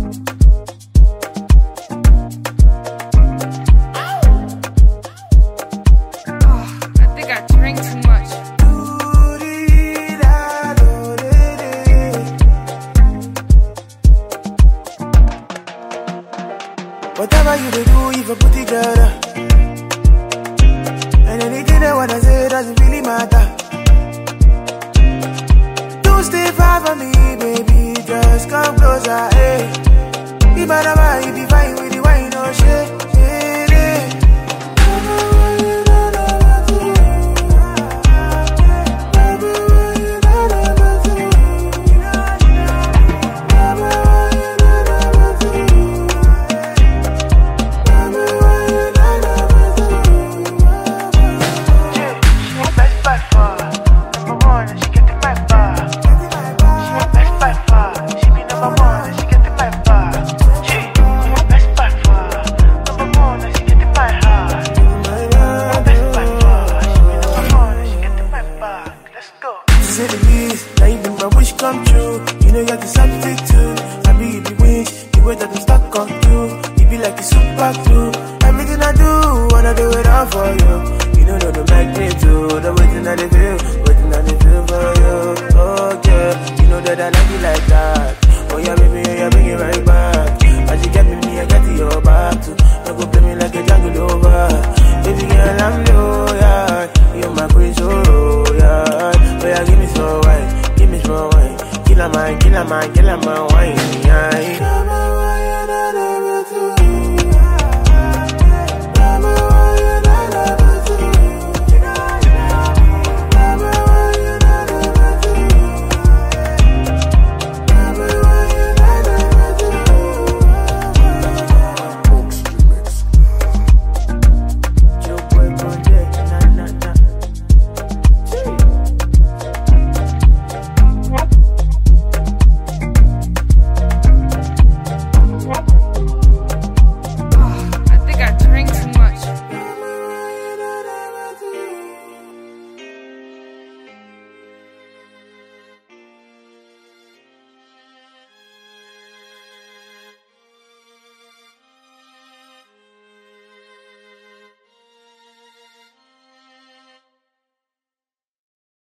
Whatever you do, if I put together. And anything I wanna say doesn't really matter. Don't stay far from me, baby, just come closer, hey. Be my number, you be fine with the wine, no shit, shit, hey. Come true, you know you're the subject too. I be the wish, the way that I'm stuck on you. You be like a super glue.